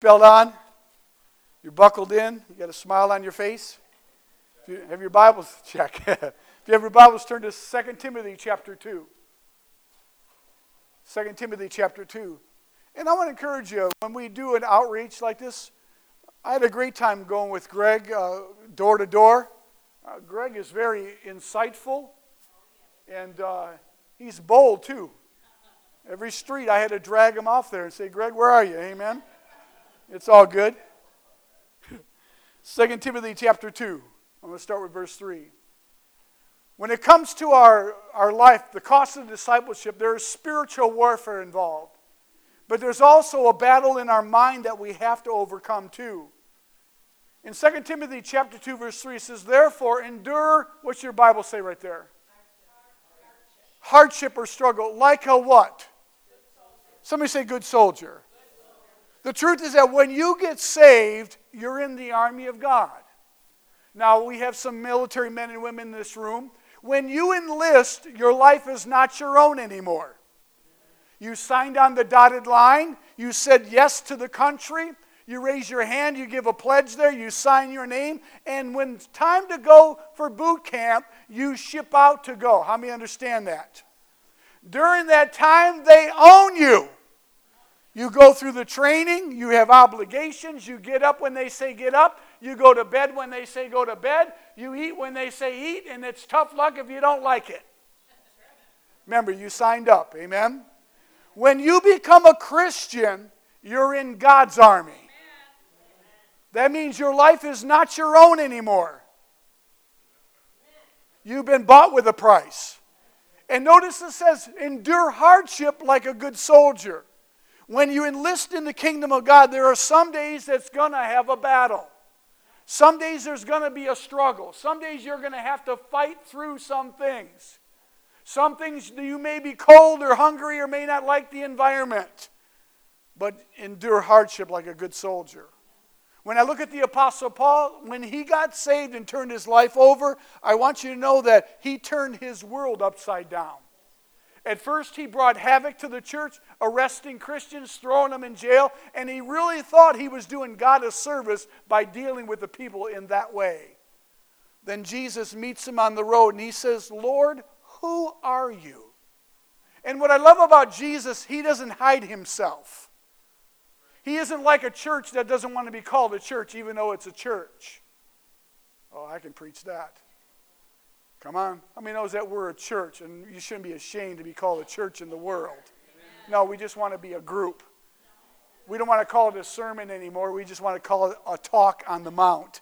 seatbelt on. You're buckled in. You got a smile on your face. If you have your Bibles, check. If you have your Bibles, turn to 2 Timothy chapter 2. 2 Timothy chapter 2. And I want to encourage you, when we do an outreach like this, I had a great time going with Greg door to door. Greg is very insightful, and he's bold too. Every street I had to drag him off there and say, Greg, where are you? Amen? It's all good. 2 Timothy chapter 2. I'm going to start with verse 3. When it comes to our life, the cost of discipleship, there is spiritual warfare involved. But there's also a battle in our mind that we have to overcome too. In 2 Timothy chapter 2, verse 3, it says, therefore, endure, what's your Bible say right there? Hardship or struggle, like a what? Somebody say good soldier. The truth is that when you get saved, you're in the army of God. Now, we have some military men and women in this room. When you enlist, your life is not your own anymore. You signed on the dotted line. You said yes to the country. You raise your hand. You give a pledge there. You sign your name. And when it's time to go for boot camp, you ship out to go. How many understand that? During that time, they own you. You go through the training. You have obligations. You get up when they say get up. You go to bed when they say go to bed. You eat when they say eat. And it's tough luck if you don't like it. Remember, you signed up. Amen? When you become a Christian, you're in God's army. That means your life is not your own anymore. You've been bought with a price. And notice it says, endure hardship like a good soldier. When you enlist in the kingdom of God, there are some days that's going to have a battle. Some days there's going to be a struggle. Some days you're going to have to fight through some things. Some things you may be cold or hungry or may not like the environment. But endure hardship like a good soldier. When I look at the Apostle Paul, when he got saved and turned his life over, I want you to know that he turned his world upside down. At first, he brought havoc to the church, arresting Christians, throwing them in jail, and he really thought he was doing God a service by dealing with the people in that way. Then Jesus meets him on the road, and he says, Lord, who are you? And what I love about Jesus, he doesn't hide himself. He isn't like a church that doesn't want to be called a church, even though it's a church. Oh, I can preach that. Come on. How many knows that we're a church and you shouldn't be ashamed to be called a church in the world? Amen. No, we just want to be a group. We don't want to call it a sermon anymore. We just want to call it a talk on the mount.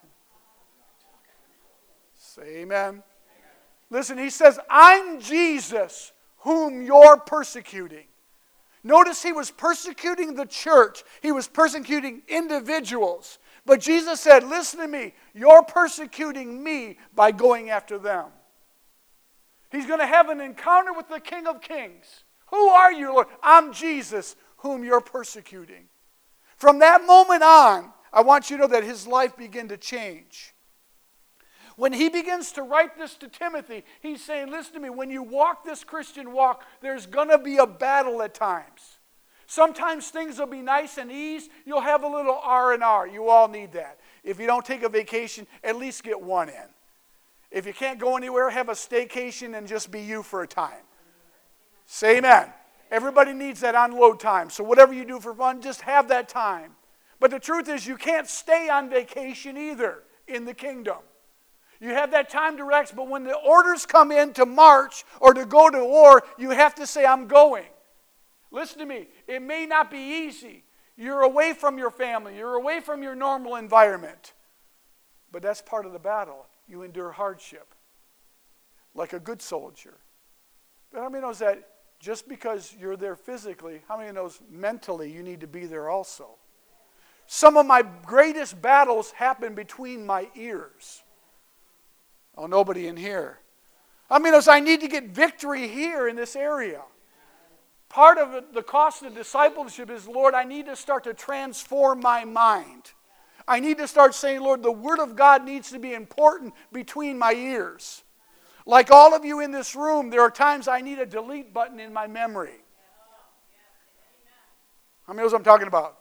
Say amen. Amen. Listen, he says, I'm Jesus whom you're persecuting. Notice he was persecuting the church. He was persecuting individuals. But Jesus said, listen to me. You're persecuting me by going after them. He's going to have an encounter with the King of Kings. Who are you, Lord? I'm Jesus, whom you're persecuting. From that moment on, I want you to know that his life began to change. When he begins to write this to Timothy, he's saying, listen to me, when you walk this Christian walk, there's going to be a battle at times. Sometimes things will be nice and ease. You'll have a little R&R. You all need that. If you don't take a vacation, at least get one in. If you can't go anywhere, have a staycation and just be you for a time. Say amen. Everybody needs that unload time. So whatever you do for fun, just have that time. But the truth is you can't stay on vacation either in the kingdom. You have that time to rest, but when the orders come in to march or to go to war, you have to say, I'm going. Listen to me. It may not be easy. You're away from your family. You're away from your normal environment. But that's part of the battle. You endure hardship like a good soldier. But how many knows that just because you're there physically, how many knows mentally you need to be there also? Some of my greatest battles happen between my ears. Oh, nobody in here. How many knows I need to get victory here in this area? Part of the cost of discipleship is, Lord, I need to start to transform my mind. I need to start saying, Lord, the Word of God needs to be important between my ears. Like all of you in this room, there are times I need a delete button in my memory. How many knows what I'm talking about?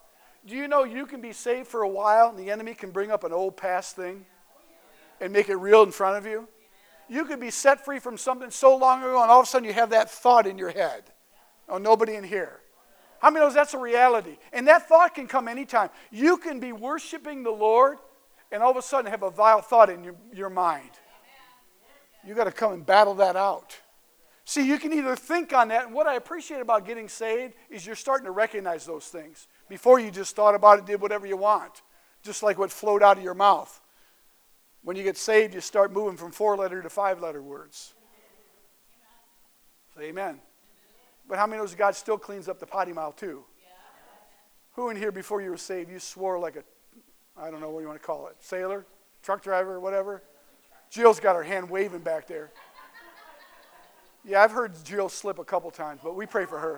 Do you know you can be saved for a while and the enemy can bring up an old past thing and make it real in front of you? You could be set free from something so long ago and all of a sudden you have that thought in your head. Oh, nobody in here. How many knows that's a reality? And that thought can come anytime. You can be worshiping the Lord and all of a sudden have a vile thought in your mind. You got to come and battle that out. See, you can either think on that, and what I appreciate about getting saved is you're starting to recognize those things. Before you just thought about it, did whatever you want, just like what flowed out of your mouth. When you get saved, you start moving from 4-letter to 5-letter words. Say amen. But how many knows God still cleans up the potty mouth too? Who in here before you were saved, you swore like a, I don't know what you want to call it, sailor, truck driver, whatever? Jill's got her hand waving back there. Yeah, I've heard Jill slip a couple times, but we pray for her.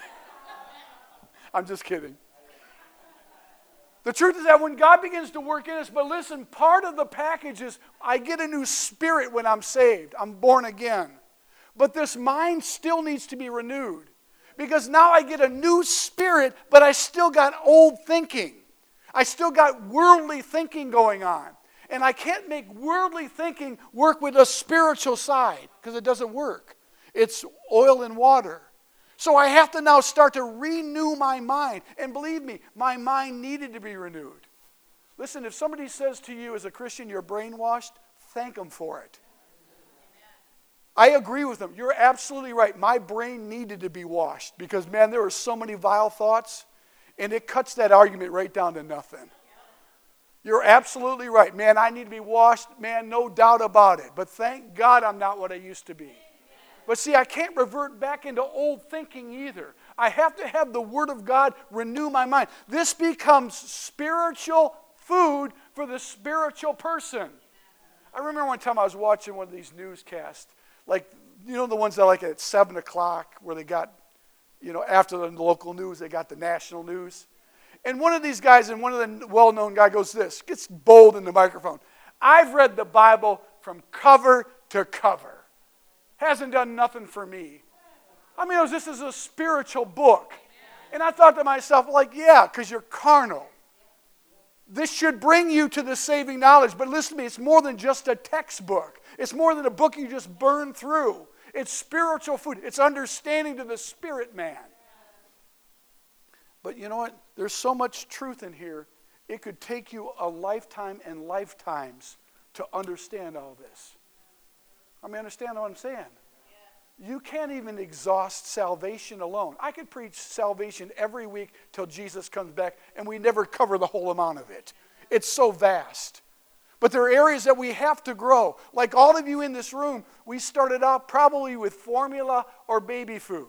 I'm just kidding. The truth is that when God begins to work in us, but listen, part of the package is I get a new spirit when I'm saved. I'm born again. But this mind still needs to be renewed. Because now I get a new spirit, but I still got old thinking. I still got worldly thinking going on. And I can't make worldly thinking work with a spiritual side, because it doesn't work. It's oil and water. So I have to now start to renew my mind. And believe me, my mind needed to be renewed. Listen, if somebody says to you as a Christian, you're brainwashed, thank them for it. I agree with them. You're absolutely right. My brain needed to be washed because, man, there were so many vile thoughts, and it cuts that argument right down to nothing. You're absolutely right. Man, I need to be washed. Man, no doubt about it. But thank God I'm not what I used to be. But see, I can't revert back into old thinking either. I have to have the Word of God renew my mind. This becomes spiritual food for the spiritual person. I remember one time I was watching one of these newscasts, like, you know, the ones that are like at 7 o'clock where they got, you know, after the local news, they got the national news. And one of these guys, and one of the well-known guy goes this, gets bold in the microphone. I've read the Bible from cover to cover. Hasn't done nothing for me. I mean, this is a spiritual book. And I thought to myself, like, yeah, because you're carnal. This should bring you to the saving knowledge. But listen to me, it's more than just a textbook. It's more than a book you just burn through. It's spiritual food. It's understanding to the spirit man. But you know what? There's so much truth in here, it could take you a lifetime and lifetimes to understand all this. I mean, understand what I'm saying? Yeah. You can't even exhaust salvation alone. I could preach salvation every week till Jesus comes back, and we never cover the whole amount of it. It's so vast. But there are areas that we have to grow. Like all of you in this room, we started out probably with formula or baby food.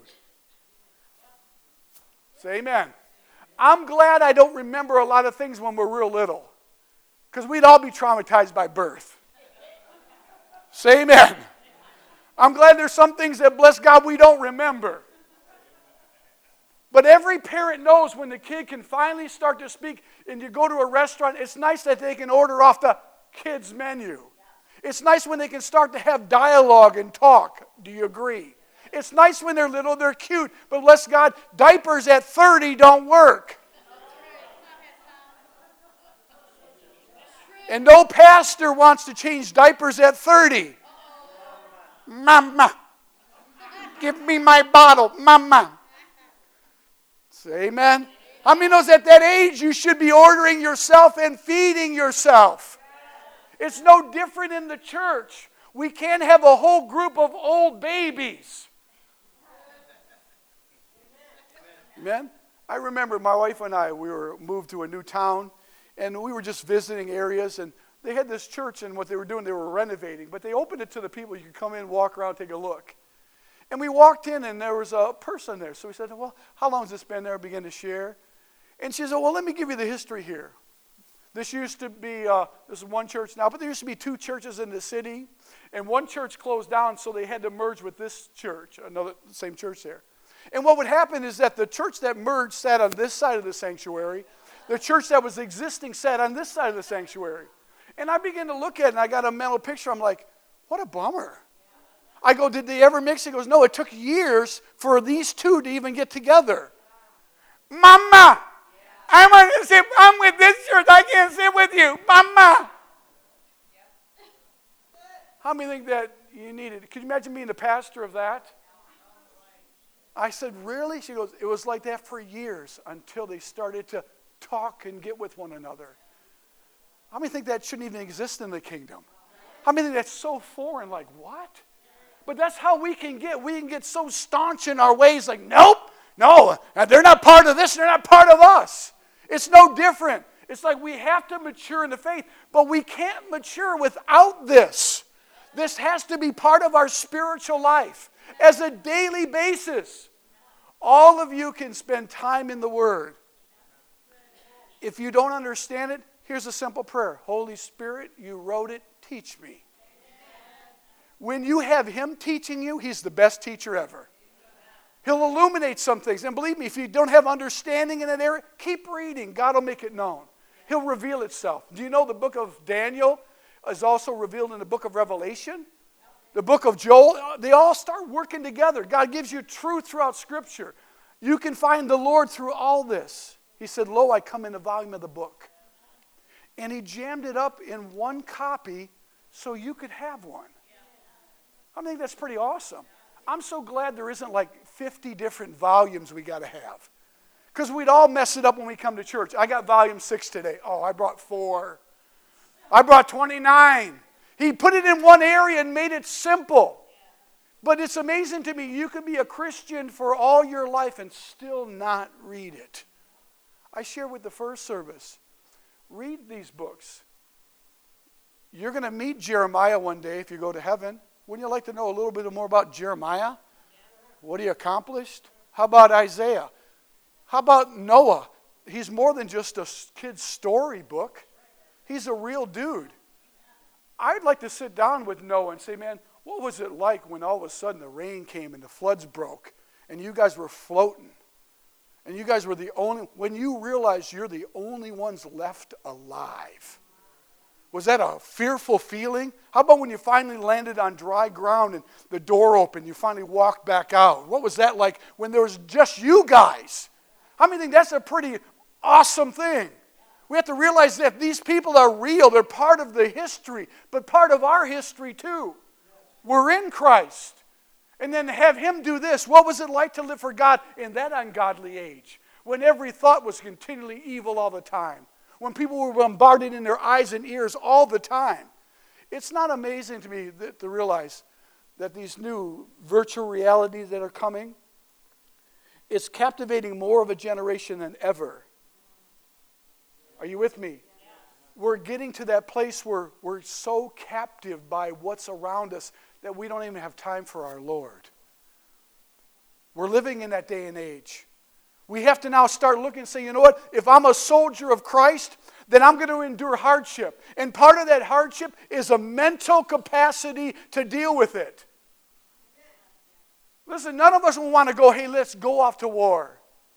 Say amen. I'm glad I don't remember a lot of things when we're real little, because we'd all be traumatized by birth. Say amen. I'm glad there's some things that, bless God, we don't remember. But every parent knows when the kid can finally start to speak, and you go to a restaurant, it's nice that they can order off the kids' menu. It's nice when they can start to have dialogue and talk. Do you agree? It's nice when they're little, they're cute. But bless God, diapers at 30 don't work. And no pastor wants to change diapers at 30. Mama, give me my bottle, mama. Say amen. How many knows at that age you should be ordering yourself and feeding yourself? It's no different in the church. We can't have a whole group of old babies. Amen. I remember my wife and I, we were moved to a new town, and we were just visiting areas, and they had this church, and what they were doing, they were renovating, but they opened it to the people. You could come in, walk around, take a look. And we walked in, and there was a person there. So we said, well, how long has this been there? Began to share. And she said, well, let me give you the history here. This used to be, this is one church now, but there used to be 2 churches in the city, and one church closed down, so they had to merge with this church, another same church there. And what would happen is that the church that merged sat on this side of the sanctuary. The church that was existing sat on this side of the sanctuary. And I began to look at it, and I got a mental picture. I'm like, what a bummer. I go, did they ever mix? He goes, no, it took years for these 2 to even get together. Mama, I want to sit, I'm with this church. I can't sit with you. Mama. How many think that you need it? Could you imagine being the pastor of that? I said, really? She goes, it was like that for years until they started to talk and get with one another. How many think that shouldn't even exist in the kingdom? How many think that's so foreign? Like, what? But that's how we can get. We can get so staunch in our ways, like, nope, no, they're not part of this, they're not part of us. It's no different. It's like we have to mature in the faith, but we can't mature without this. This has to be part of our spiritual life as a daily basis. All of you can spend time in the Word. If you don't understand it, here's a simple prayer. Holy Spirit, you wrote it, teach me. When you have Him teaching you, He's the best teacher ever. He'll illuminate some things. And believe me, if you don't have understanding in that area, keep reading. God will make it known. He'll reveal itself. Do you know the book of Daniel is also revealed in the book of Revelation? The book of Joel, they all start working together. God gives you truth throughout Scripture. You can find the Lord through all this. He said, lo, I come in the volume of the book. And He jammed it up in one copy so you could have one. I think that's pretty awesome. I'm so glad there isn't like 50 different volumes we got to have. Because we'd all mess it up when we come to church. I got volume 6 today. Oh, I brought 4. I brought 29. He put it in one area and made it simple. But it's amazing to me, you can be a Christian for all your life and still not read it. I shared with the first service, read these books. You're going to meet Jeremiah one day if you go to heaven. Wouldn't you like to know a little bit more about Jeremiah? What he accomplished? How about Isaiah? How about Noah? He's more than just a kid's storybook. He's a real dude. I'd like to sit down with Noah and say, man, what was it like when all of a sudden the rain came and the floods broke and you guys were floating and you guys were the only, when you realized you're the only ones left alive? Was that a fearful feeling? How about when you finally landed on dry ground and the door opened, you finally walked back out? What was that like when there was just you guys? How many think that's a pretty awesome thing? We have to realize that these people are real. They're part of the history, but part of our history too. We're in Christ. And then have Him do this. What was it like to live for God in that ungodly age? When every thought was continually evil all the time. When people were bombarded in their eyes and ears all the time. It's not amazing to me to realize that these new virtual realities that are coming, it's captivating more of a generation than ever. Are you with me? We're getting to that place where we're so captive by what's around us that we don't even have time for our Lord. We're living in that day and age. We have to now start looking and say, you know what? If I'm a soldier of Christ, then I'm going to endure hardship. And part of that hardship is a mental capacity to deal with it. Listen, none of us will want to go, hey, let's go off to war.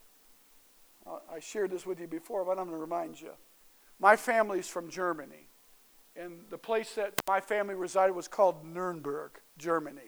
I shared this with you before, but I'm going to remind you. My family's from Germany. And the place that my family resided was called Nuremberg, Germany.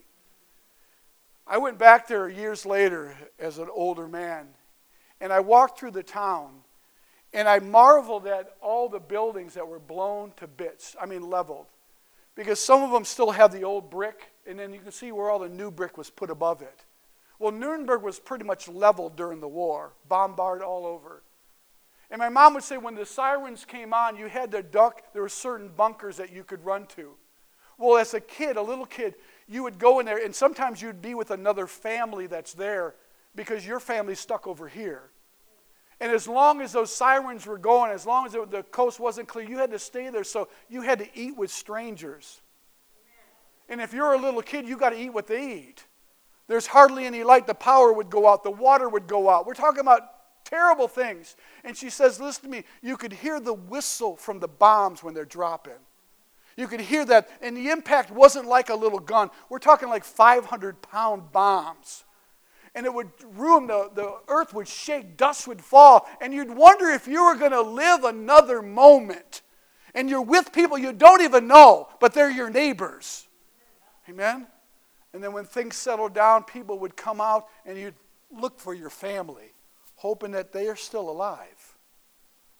I went back there years later as an older man. And I walked through the town. And I marveled at all the buildings that were blown to bits. I mean, leveled. Because some of them still have the old brick. And then you can see where all the new brick was put above it. Well, Nuremberg was pretty much leveled during the war, bombarded all over. And my mom would say when the sirens came on, you had to duck. There were certain bunkers that you could run to. Well, as a kid, a little kid, you would go in there, and sometimes you'd be with another family that's there because your family's stuck over here. And as long as those sirens were going, as long as the coast wasn't clear, you had to stay there, so you had to eat with strangers. And if you're a little kid, you got to eat what they eat. There's hardly any light. The power would go out. The water would go out. We're talking about terrible things. And she says, listen to me, you could hear the whistle from the bombs when they're dropping. You could hear that. And the impact wasn't like a little gun. We're talking like 500-pound bombs. And it would ruin, the earth would shake, dust would fall. And you'd wonder if you were going to live another moment. And you're with people you don't even know, but they're your neighbors. Amen? And then when things settled down, people would come out and you'd look for your family, hoping that they are still alive.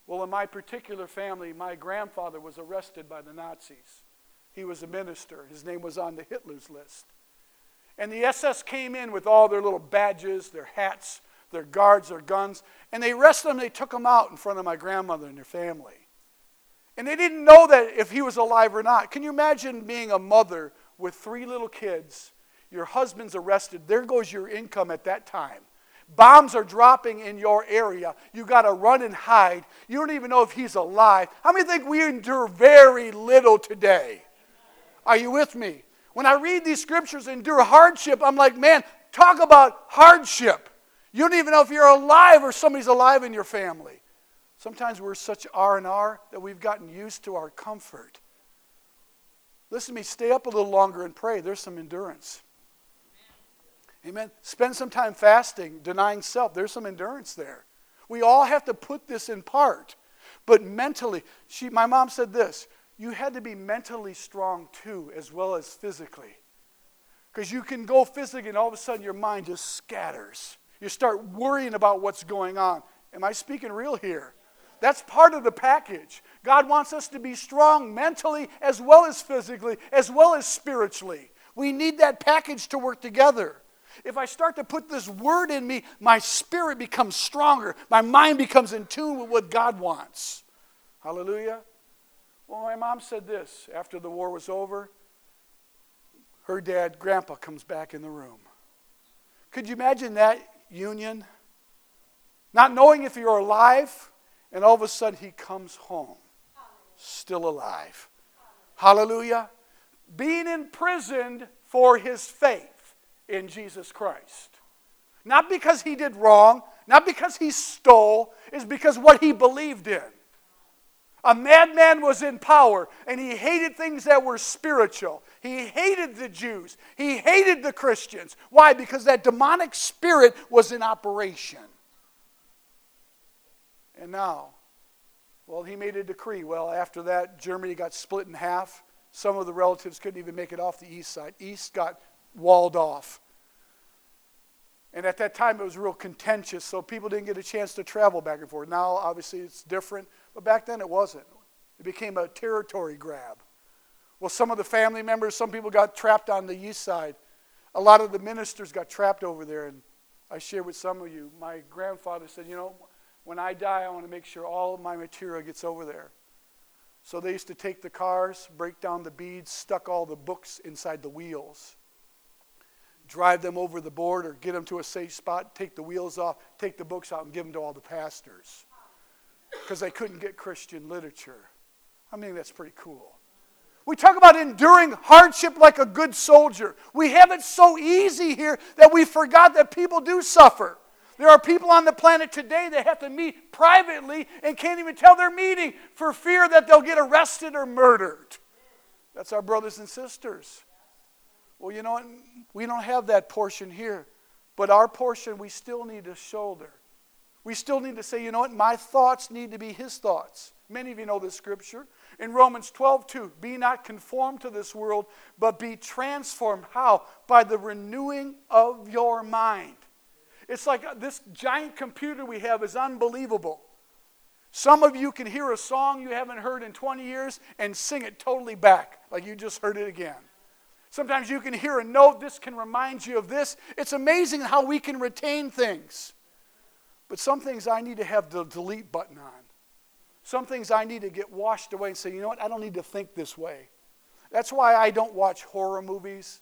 Well, in my particular family, my grandfather was arrested by the Nazis. He was a minister. His name was on the Hitler's list. And the SS came in with all their little badges, their hats, their guards, their guns, and they arrested him. They took him out in front of my grandmother and their family. And they didn't know that if he was alive or not. Can you imagine being a mother with 3 little kids? Your husband's arrested. There goes your income at that time. Bombs are dropping in your area. You got to run and hide. You don't even know if he's alive. How many think we endure very little today? Are you with me? When I read these scriptures, endure hardship, I'm like, man, talk about hardship. You don't even know if you're alive or somebody's alive in your family. Sometimes we're such R&R that we've gotten used to our comfort. Listen to me, stay up a little longer and pray. There's some endurance. Amen. Spend some time fasting, denying self. There's some endurance there. We all have to put this in part. But mentally, my mom said this, you had to be mentally strong too, as well as physically. Because you can go physically and all of a sudden your mind just scatters. You start worrying about what's going on. Am I speaking real here? That's part of the package. God wants us to be strong mentally as well as physically, as well as spiritually. We need that package to work together. If I start to put this word in me, my spirit becomes stronger. My mind becomes in tune with what God wants. Hallelujah. Well, my mom said this after the war was over. Her dad, Grandpa, comes back in the room. Could you imagine that union? Not knowing if you're alive, and all of a sudden he comes home, still alive. Hallelujah. Being imprisoned for his faith in Jesus Christ. Not because he did wrong, not because he stole, it's because what he believed in. A madman was in power, and he hated things that were spiritual. He hated the Jews. He hated the Christians. Why? Because that demonic spirit was in operation. And now, well, he made a decree. Well, after that, Germany got split in half. Some of the relatives couldn't even make it off the east side. East got walled off. And at that time, it was real contentious, so people didn't get a chance to travel back and forth. Now, obviously, it's different, but back then it wasn't. It became a territory grab. Well, some of the family members, some people got trapped on the east side. A lot of the ministers got trapped over there, and I shared with some of you, my grandfather said, you know, when I die, I want to make sure all of my material gets over there. So they used to take the cars, break down the beads, stuck all the books inside the wheels, drive them over the border, get them to a safe spot, take the wheels off, take the books out and give them to all the pastors. Because they couldn't get Christian literature. I mean, that's pretty cool. We talk about enduring hardship like a good soldier. We have it so easy here that we forgot that people do suffer. There are people on the planet today that have to meet privately and can't even tell they're meeting for fear that they'll get arrested or murdered. That's our brothers and sisters. Well, you know what? We don't have that portion here. But our portion, we still need to shoulder. We still need to say, you know what? My thoughts need to be his thoughts. Many of you know this scripture. In Romans 12:2, be not conformed to this world, but be transformed. How? By the renewing of your mind. It's like this giant computer we have is unbelievable. Some of you can hear a song you haven't heard in 20 years and sing it totally back, like you just heard it again. Sometimes you can hear a note, this can remind you of this. It's amazing how we can retain things. But some things I need to have the delete button on. Some things I need to get washed away and say, you know what, I don't need to think this way. That's why I don't watch horror movies.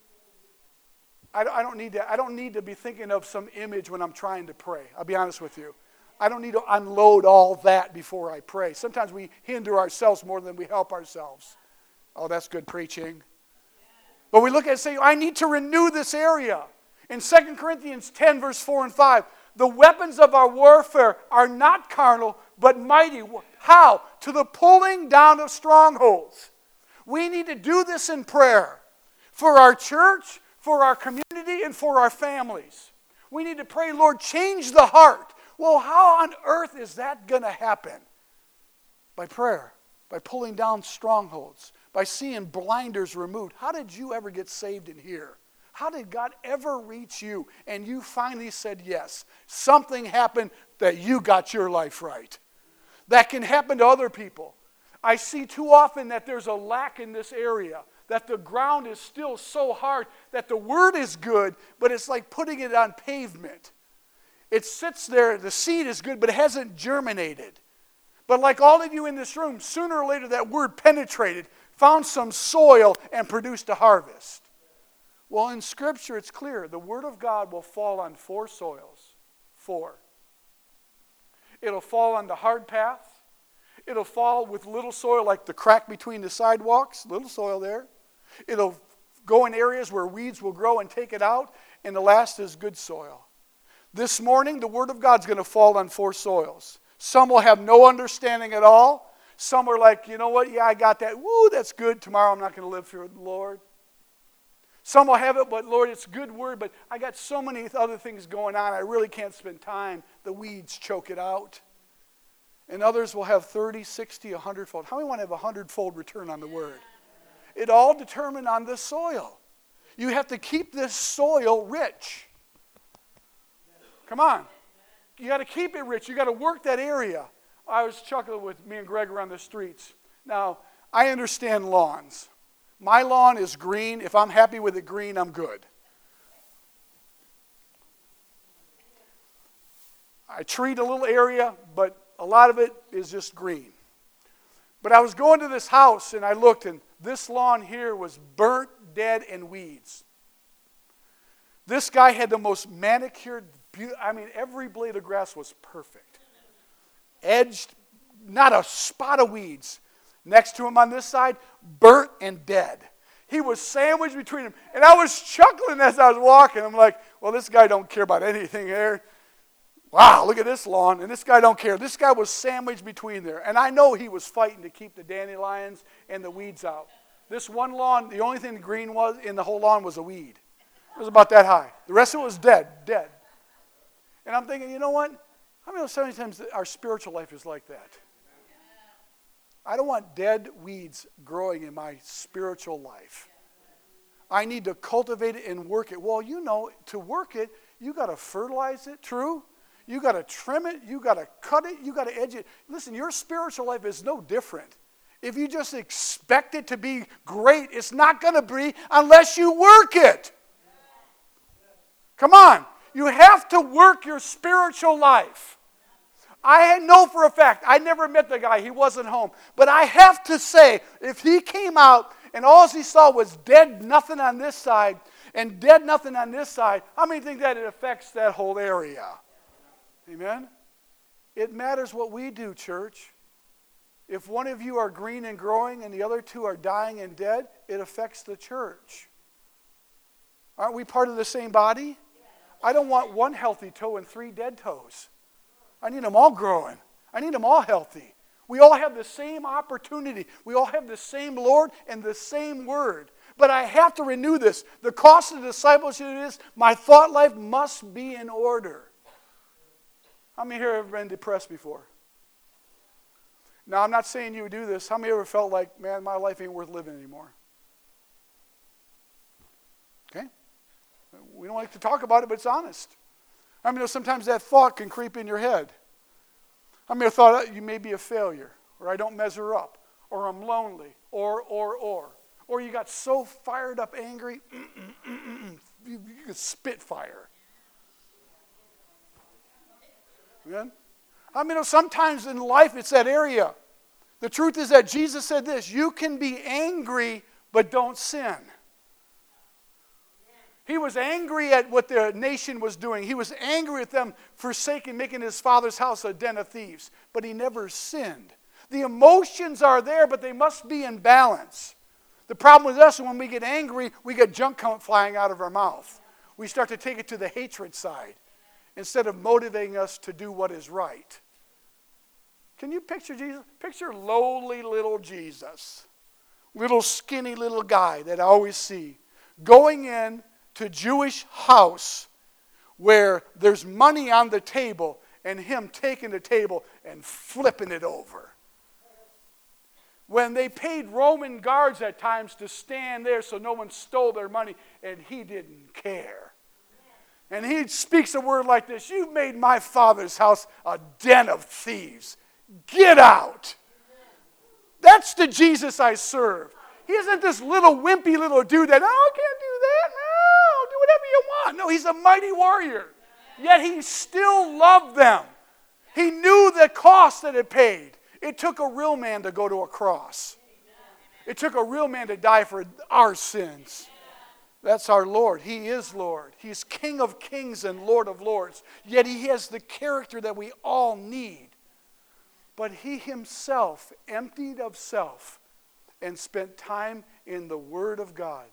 I don't need to be thinking of some image when I'm trying to pray. I'll be honest with you. I don't need to unload all that before I pray. Sometimes we hinder ourselves more than we help ourselves. Oh, that's good preaching. But we look at it and say, I need to renew this area. In 2 Corinthians 10, verse 4 and 5, the weapons of our warfare are not carnal, but mighty. How? To the pulling down of strongholds. We need to do this in prayer for our church, for our community, and for our families. We need to pray, Lord, change the heart. Well, how on earth is that going to happen? By prayer, by pulling down strongholds, by seeing blinders removed. How did you ever get saved in here? How did God ever reach you and you finally said yes? Something happened that you got your life right. that can happen to other people. I see too often that there's a lack in this area, that the ground is still so hard, that the word is good, but it's like putting it on pavement. It sits there, the seed is good, but it hasn't germinated. But like all of you in this room, sooner or later that word penetrated, found some soil, and produced a harvest. Well, in Scripture it's clear, the Word of God will fall on 4 soils. 4. It'll fall on the hard path. It'll fall with little soil, like the crack between the sidewalks, little soil there. It'll go in areas where weeds will grow and take it out. And the last is good soil. This morning, the Word of God's going to fall on 4 soils. Some will have no understanding at all. Some are like, you know what, yeah, I got that. Woo, that's good. Tomorrow I'm not going to live for the Lord. Some will have it, but Lord, it's a good word, but I got so many other things going on, I really can't spend time. The weeds choke it out. And others will have 30, 60, 100-fold. How many want to have a 100-fold return on the word? It all determined on the soil. You have to keep this soil rich. Come on. You got to keep it rich. You got to work that area. I was chuckling with me and Greg around the streets. Now, I understand lawns. My lawn is green. If I'm happy with it green, I'm good. I treat a little area, but a lot of it is just green. But I was going to this house and I looked, and this lawn here was burnt, dead, and weeds. This guy had the most manicured, every blade of grass was perfect. Edged, not a spot of weeds. Next to him on this side, burnt and dead. He was sandwiched between them. And I was chuckling as I was walking. I'm like, well, this guy don't care about anything here. Wow, look at this lawn. And this guy don't care. This guy was sandwiched between there. And I know he was fighting to keep the dandelions and the weeds out. This one lawn, the only thing green was in the whole lawn was a weed. It was about that high. The rest of it was dead. And I'm thinking, you know what? How many times our spiritual life is like that? I don't want dead weeds growing in my spiritual life. I need to cultivate it and work it. Well, you know, to work it, you got to fertilize it, true? You got to trim it, you got to cut it, you got to edge it. Listen, your spiritual life is no different. If you just expect it to be great, it's not going to be unless you work it. Come on. You have to work your spiritual life. I know for a fact, I never met the guy, he wasn't home. But I have to say, if he came out and all he saw was dead nothing on this side and dead nothing on this side, how many think that it affects that whole area? Amen? It matters what we do, church. If one of you are green and growing and the other 2 are dying and dead, it affects the church. Aren't we part of the same body? I don't want 1 healthy toe and 3 dead toes. I need them all growing. I need them all healthy. We all have the same opportunity. We all have the same Lord and the same word. But I have to renew this. The cost of discipleship is my thought life must be in order. How many here have been depressed before? Now, I'm not saying you would do this. How many ever felt like, man, my life ain't worth living anymore? Okay? We don't like to talk about it, but it's honest. I mean, sometimes that thought can creep in your head. I mean, I thought you may be a failure, or I don't measure up, or I'm lonely, or you got so fired up, angry, you could spit fire. Amen? I mean, sometimes in life it's that area. The truth is that Jesus said this, you can be angry, but don't sin. He was angry at what the nation was doing. He was angry at them forsaking, making his father's house a den of thieves. But he never sinned. The emotions are there, but they must be in balance. The problem with us, when we get angry, we get junk flying out of our mouth. We start to take it to the hatred side instead of motivating us to do what is right. Can you picture Jesus? Picture lowly little Jesus. Little skinny little guy that I always see. Going in to Jewish house where there's money on the table and him taking the table and flipping it over. When they paid Roman guards at times to stand there so no one stole their money, and he didn't care. And he speaks a word like this, you've made my father's house a den of thieves. Get out. That's the Jesus I serve. He isn't this little wimpy little dude that, oh, I can't do that. No, do whatever you want. No, he's a mighty warrior. Yet he still loved them. He knew the cost that it paid. It took a real man to go to a cross. It took a real man to die for our sins. That's our Lord. He is Lord. He's King of kings and Lord of lords. Yet he has the character that we all need. But he himself emptied of self and spent time in the Word of God.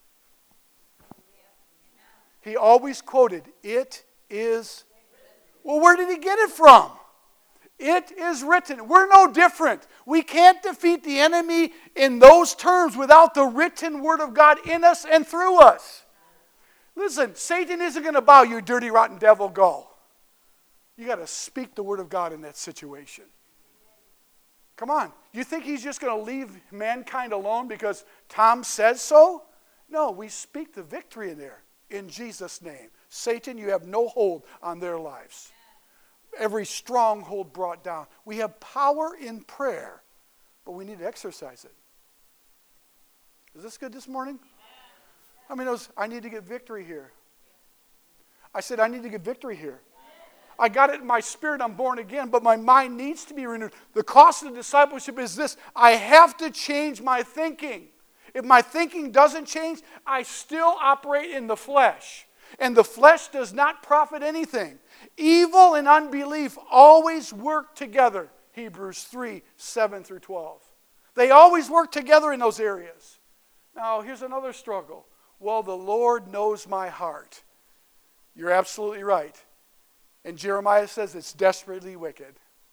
He always quoted, "It is." Well, where did he get it from? It is written. We're no different. We can't defeat the enemy in those terms without the written Word of God in us and through us. Listen, Satan isn't going to bow, you dirty, rotten devil, go. You got to speak the Word of God in that situation. Come on. You think he's just going to leave mankind alone because Tom says so? No, we speak the victory in there in Jesus' name. Satan, you have no hold on their lives. Every stronghold brought down. We have power in prayer, but we need to exercise it. Is this good this morning? I mean, I need to get victory here. I said I need to get victory here. I got it in my spirit, I'm born again, but my mind needs to be renewed. The cost of discipleship is this: I have to change my thinking. If my thinking doesn't change, I still operate in the flesh. And the flesh does not profit anything. Evil and unbelief always work together. Hebrews 3, 7 through 12. They always work together in those areas. Now, here's another struggle. Well, the Lord knows my heart. You're absolutely right. And Jeremiah says it's desperately wicked.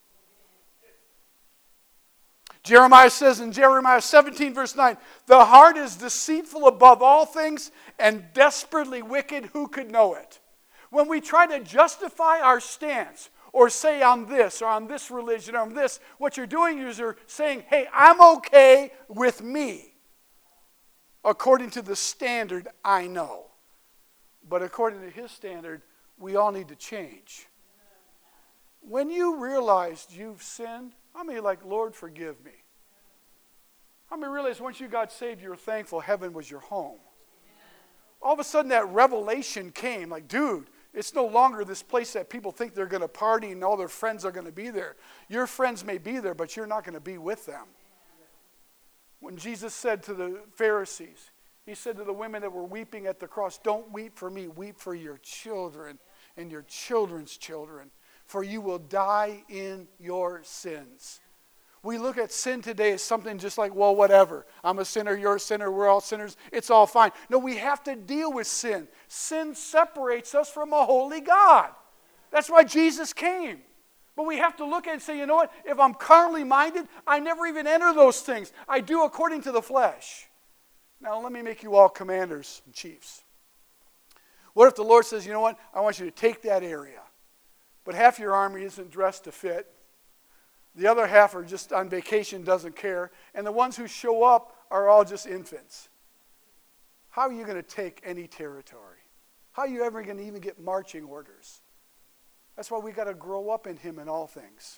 Jeremiah says in Jeremiah 17, verse 9, the heart is deceitful above all things and desperately wicked. Who could know it? When we try to justify our stance or say I'm this or I'm this religion or I'm this, what you're doing is you're saying, hey, I'm okay with me according to the standard I know. But according to his standard, we all need to change. When you realized you've sinned, how many like, Lord, forgive me? How many realized once you got saved, you were thankful heaven was your home? All of a sudden that revelation came, like, dude, it's no longer this place that people think they're going to party and all their friends are going to be there. Your friends may be there, but you're not going to be with them. When Jesus said to the Pharisees, he said to the women that were weeping at the cross, don't weep for me, weep for your children and your children's children, for you will die in your sins. We look at sin today as something just like, well, whatever. I'm a sinner, you're a sinner, we're all sinners. It's all fine. No, we have to deal with sin. Sin separates us from a holy God. That's why Jesus came. But we have to look at it and say, you know what? If I'm carnally minded, I never even enter those things. I do according to the flesh. Now, let me make you all commanders and chiefs. What if the Lord says, you know what? I want you to take that area. But half your army isn't dressed to fit. The other half are just on vacation, doesn't care. And the ones who show up are all just infants. How are you going to take any territory? How are you ever going to even get marching orders? That's why we got to grow up in him in all things.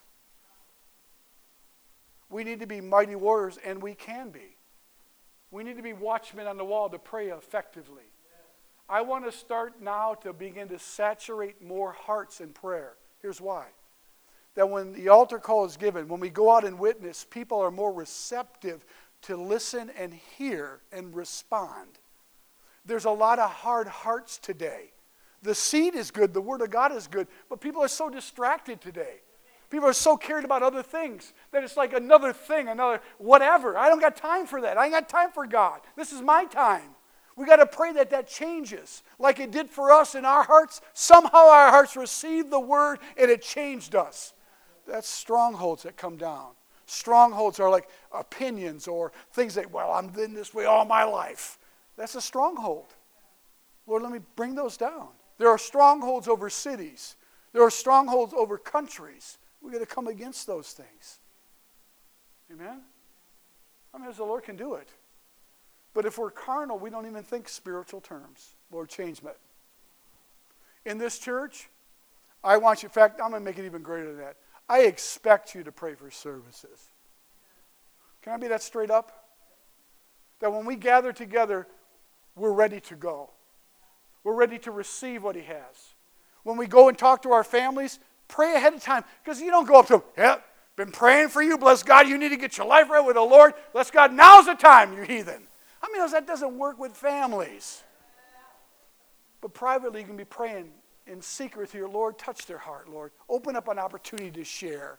We need to be mighty warriors, and we can be. We need to be watchmen on the wall to pray effectively. I want to start now to begin to saturate more hearts in prayer. Here's why. That when the altar call is given, when we go out and witness, people are more receptive to listen and hear and respond. There's a lot of hard hearts today. The seed is good, the Word of God is good, but people are so distracted today. People are so carried about other things that it's like another thing, another whatever. I don't got time for that. I ain't got time for God. This is my time. We got to pray that that changes like it did for us in our hearts. Somehow our hearts received the Word and it changed us. That's strongholds that come down. Strongholds are like opinions or things that, well, I'm in this way all my life. That's a stronghold. Lord, let me bring those down. There are strongholds over cities. There are strongholds over countries. We've got to come against those things. Amen? I mean, as the Lord can do it. But if we're carnal, we don't even think spiritual terms. Lord, change me. In this church, I want you, in fact, I'm going to make it even greater than that. I expect you to pray for services. Can I be that straight up? That when we gather together, we're ready to go. We're ready to receive what he has. When we go and talk to our families, pray ahead of time. Because you don't go up to them, yeah, been praying for you. Bless God, you need to get your life right with the Lord. Bless God, now's the time, you heathen. How many knows that doesn't work with families? But privately, you can be praying in secret with your Lord. Touch their heart, Lord. Open up an opportunity to share.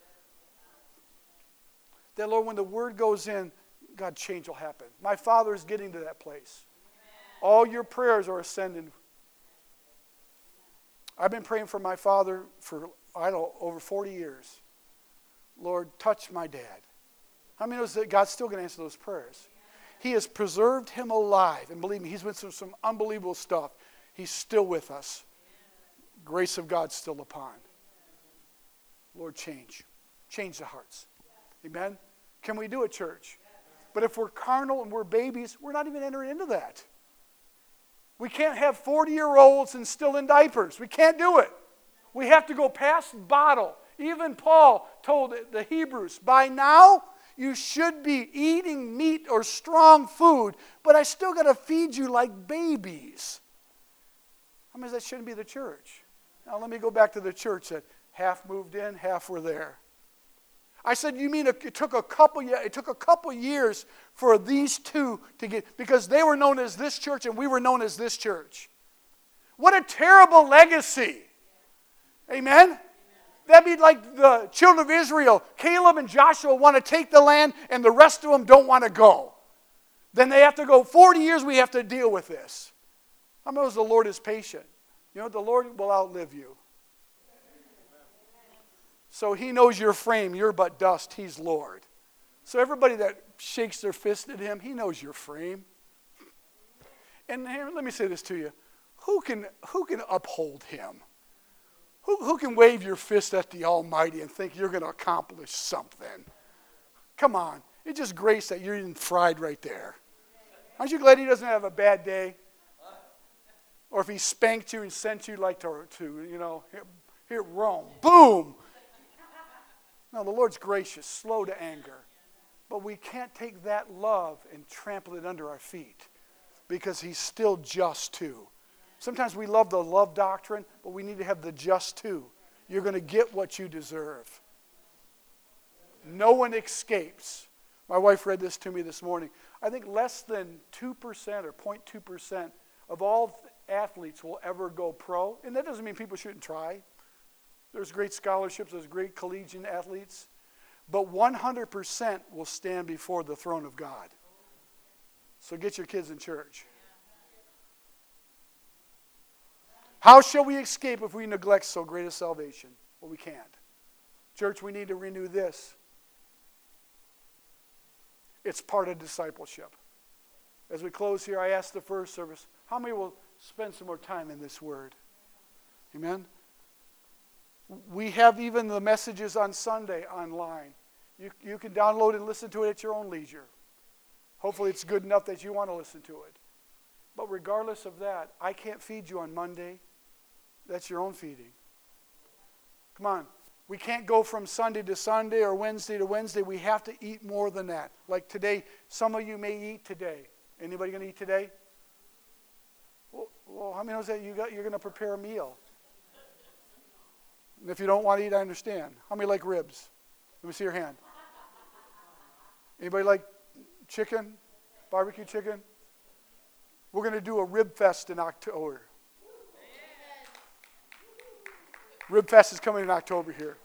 That, Lord, when the word goes in, God, change will happen. My Father is getting to that place. All your prayers are ascending. I've been praying for my father for, over 40 years. Lord, touch my dad. How many knows that God's still going to answer those prayers? He has preserved him alive. And believe me, he's been through some unbelievable stuff. He's still with us. Grace of God's still upon. Lord, change. Change the hearts. Amen? Can we do it, church? But if we're carnal and we're babies, we're not even entering into that. We can't have 40-year-olds and still in diapers. We can't do it. We have to go past bottle. Even Paul told the Hebrews, by now you should be eating meat or strong food, but I still got to feed you like babies. How many that shouldn't be the church? Now let me go back to the church that half moved in, half were there. I said, you mean it took a couple years for these two to get, because they were known as this church and we were known as this church. What a terrible legacy. Amen? That'd be like the children of Israel. Caleb and Joshua want to take the land and the rest of them don't want to go. Then they have to go 40 years, we have to deal with this. How many knows the Lord is patient? You know, the Lord will outlive you. So he knows your frame, you're but dust, he's Lord. So everybody that shakes their fist at him, he knows your frame. And here, let me say this to you. Who can uphold him? Who can wave your fist at the Almighty and think you're going to accomplish something? Come on. It's just grace that you're even fried right there. Aren't you glad he doesn't have a bad day? Or if he spanked you and sent you like to here Rome. Boom! No, the Lord's gracious, slow to anger. But we can't take that love and trample it under our feet because he's still just too. Sometimes we love the love doctrine, but we need to have the just too. You're going to get what you deserve. No one escapes. My wife read this to me this morning. I think less than 2% or 0.2% of all athletes will ever go pro. And that doesn't mean people shouldn't try. There's great scholarships, there's great collegiate athletes. But 100% will stand before the throne of God. So get your kids in church. How shall we escape if we neglect so great a salvation? Well, we can't. Church, we need to renew this. It's part of discipleship. As we close here, I asked the first service, how many will spend some more time in this word? Amen? We have even the messages on Sunday online. You can download and listen to it at your own leisure. Hopefully it's good enough that you want to listen to it. But regardless of that, I can't feed you on Monday. That's your own feeding. Come on. We can't go from Sunday to Sunday or Wednesday to Wednesday. We have to eat more than that. Like today, some of you may eat today. Anybody going to eat today? Well, how many knows that you're going to prepare a meal? And if you don't want to eat, I understand. How many like ribs? Let me see your hand. Anybody like chicken? Barbecue chicken? We're going to do a rib fest in October. Rib fest is coming in October here.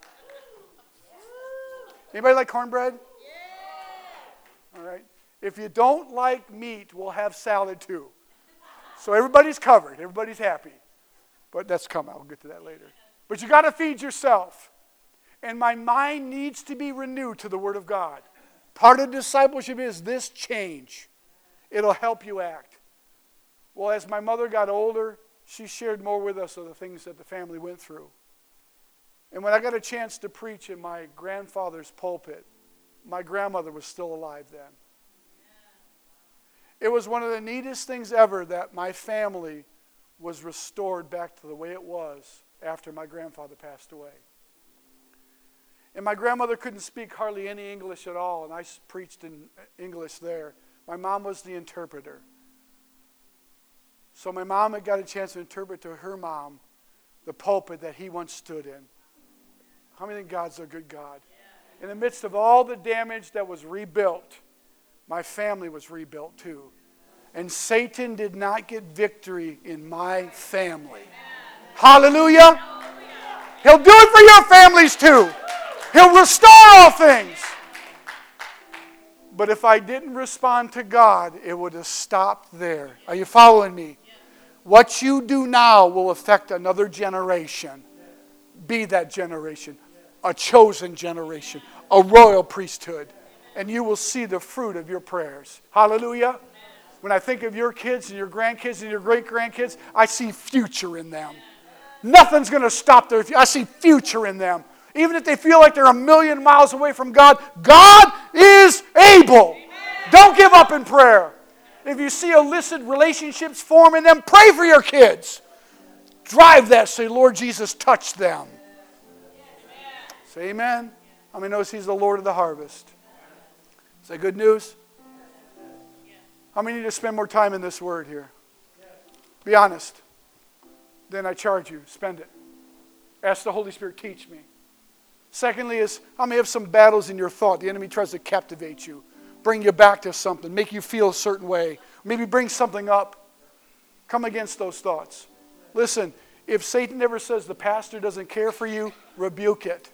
Anybody like cornbread? All right. If you don't like meat, we'll have salad too. So everybody's covered. Everybody's happy. But that's coming. I'll get to that later. But you got to feed yourself. And my mind needs to be renewed to the Word of God. Part of discipleship is this change. It'll help you act. Well, as my mother got older, she shared more with us of the things that the family went through. And when I got a chance to preach in my grandfather's pulpit, my grandmother was still alive then. It was one of the neatest things ever that my family was restored back to the way it was after my grandfather passed away. And my grandmother couldn't speak hardly any English at all, and I preached in English there. My mom was the interpreter. So my mom had got a chance to interpret to her mom the pulpit that he once stood in. How many think God's a good God? In the midst of all the damage that was rebuilt, my family was rebuilt too. And Satan did not get victory in my family. Hallelujah. He'll do it for your families too. He'll restore all things. But if I didn't respond to God, it would have stopped there. Are you following me? What you do now will affect another generation. Be that generation. A chosen generation. A royal priesthood. And you will see the fruit of your prayers. Hallelujah. When I think of your kids and your grandkids and your great-grandkids, I see future in them. Nothing's going to stop their future. I see future in them. Even if they feel like they're a million miles away from God, God is able. Don't give up in prayer. If you see illicit relationships form in them, pray for your kids. Drive that. Say, Lord Jesus, touch them. Say amen. How many knows He's the Lord of the harvest? Is that good news? How many need to spend more time in this word here? Be honest. Then I charge you, spend it. Ask the Holy Spirit, teach me. Secondly is, how many have some battles in your thought? The enemy tries to captivate you, bring you back to something, make you feel a certain way, maybe bring something up. Come against those thoughts. Listen, if Satan ever says the pastor doesn't care for you, rebuke it.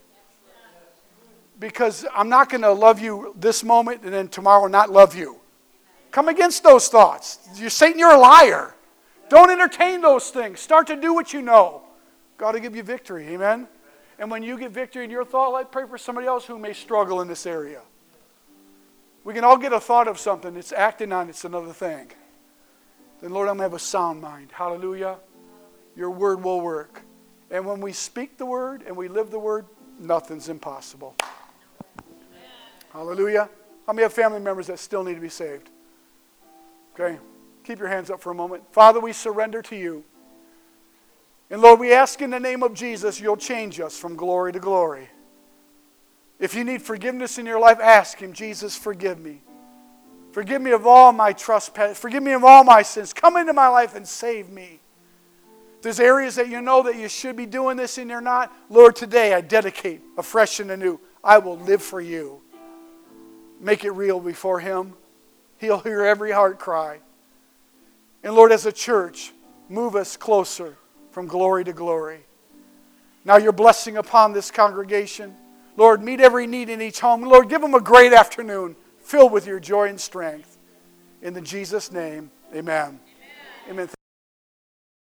Because I'm not going to love you this moment and then tomorrow not love you. Come against those thoughts. Satan, you're a liar. Don't entertain those things. Start to do what you know. God will give you victory. Amen? And when you get victory in your thought, I pray for somebody else who may struggle in this area. We can all get a thought of something. It's acting on it's another thing. Then, Lord, I'm going to have a sound mind. Hallelujah. Your word will work. And when we speak the word and we live the word, nothing's impossible. Hallelujah. How many have family members that still need to be saved? Okay. Keep your hands up for a moment. Father, we surrender to you. And Lord, we ask in the name of Jesus, you'll change us from glory to glory. If you need forgiveness in your life, ask Him, Jesus, forgive me. Forgive me of all my trespasses. Forgive me of all my sins. Come into my life and save me. If there's areas that you know that you should be doing this and you're not, Lord, today I dedicate afresh and anew. I will live for you. Make it real before Him. He'll hear every heart cry. And Lord, as a church, move us closer from glory to glory. Now your blessing upon this congregation. Lord, meet every need in each home. Lord, give them a great afternoon filled with your joy and strength. In the Jesus' name, amen. Amen.